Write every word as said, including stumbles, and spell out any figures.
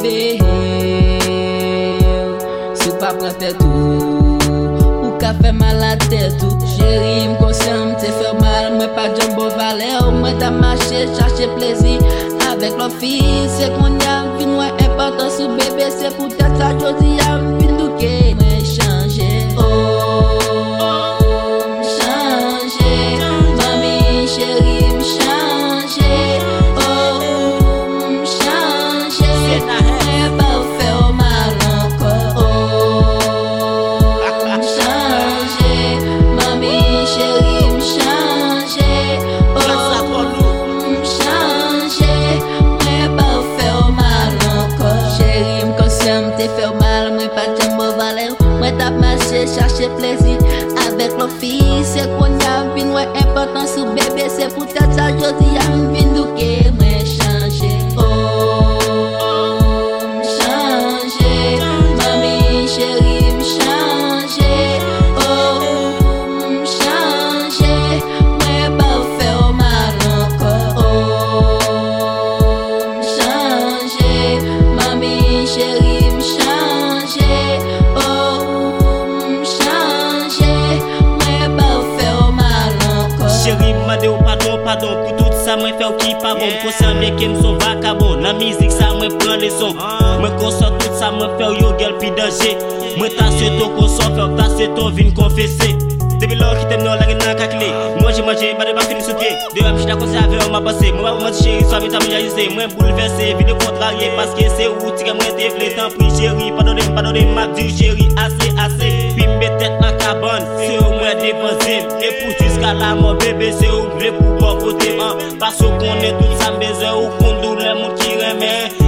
bébé. Si pas prendre tête tout, ou qu'a fait mal à tête tout. Chérie, m'conscient, m'te fait mal, moi pas de bon valeur, moi t'as marché, chercher plaisir. Avec la fille, c'est qu'on y a vu moins important sous bébé, c'est pour peut-être ça je dis à vu douquer, mais changer. Oh, m'changer, mami chérie m'changer. Oh, m'changer, mais pas faire mal encore. Oh, m'changer, mami chérie m'changer. Oh, fait mal, moi pas de bon valeur. Moi t'as marché, chercher plaisir. Avec la fille, c'est qu'on y a vu moins important sous bébé. C'est pour peut-être ça je dis à m'vin douquer, moi changer. Oh, m'changer, mami chérie m'changer. Oh, m'changer, moi pas faire mal encore. Oh, m'changer, mami chérie. Chérie, m'mande ou pardon, pardon pour tout ça, moi fait ou qui pas bon. Conscient mais qui me sont vagabond. La musique ça, moi prend les sons. Moi conscient tout ça, moi fait yo girl pi danger. Moi tasse ton conscient, fait tasse ton vin confesser. Depuis lors qui t'aime non la gueule n'a clé. Moi j'ai mangé, bah de pas fini sauter. De même j'étais conservé, on m'a passé. Moi moi chérie, soit vite à me jaillir. Moi bouleversé, vie de contrarié parce que c'est où tu moi déflé. Tant pis chérie, pardonnez, pardonnez, m'a dit chérie, assez, assez. Puis me tête en cabane, c'est au moins dépenser. Et pour jusqu'à la mort bébé, c'est où voulez pour pas côté. Parce qu'on est tout ça, mais ou qu'on doule les monde qui remet.